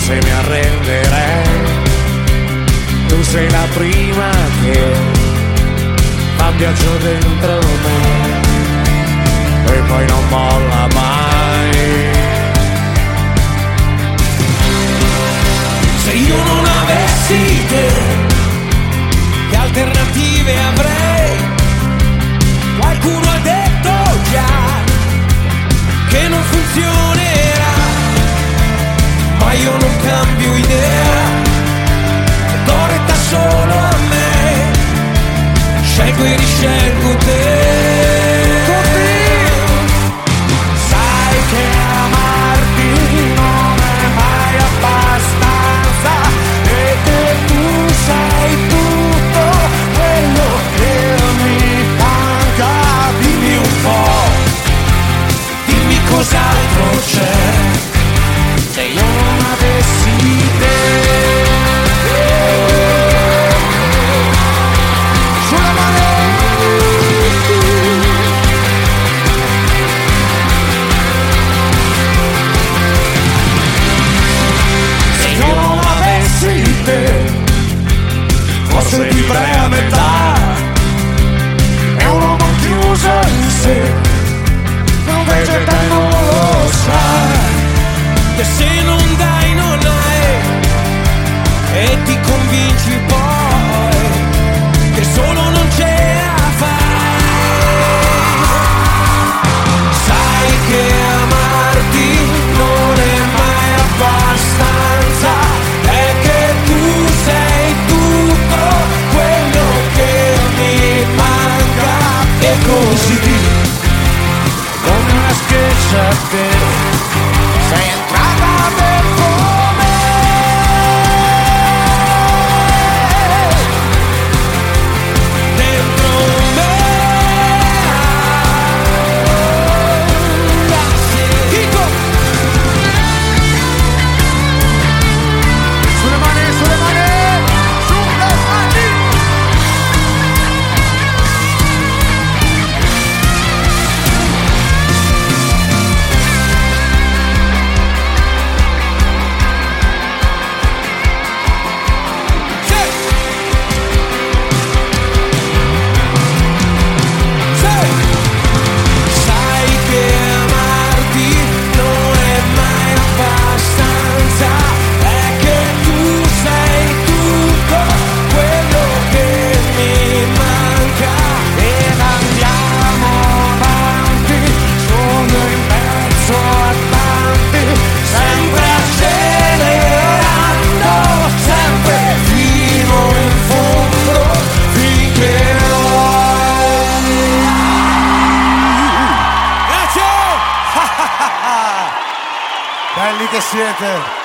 forse mi arrenderei. Tu sei la prima che fa un viaggio dentro me e poi non molla mai. Se io non avessi te, che alternative avrei? Qualcuno ha detto già che non funzionerà, ma io non cambio idea, do retta solo a me, scelgo e riscelgo te. Sai che amarti non è mai abbastanza e che tu sei tutto quello che mi manca. Dimmi un po', dimmi cos'altro c'è se io non avessi te. Sulla mano. Se io non avessi te, forse vivrei a metà. È un uomo chiuso in sé, non vegeta e non lo sa, che se non dai non hai, e ti convinci poi che solo non ce la fai. Sai che amarti non è mai abbastanza, è che tu sei tutto quello che mi manca. E così come una schiaccia a te sei entrata dentro me. Dentro me. Dico. Sulle mani, sulle mani, sulle mani. Belli che siete!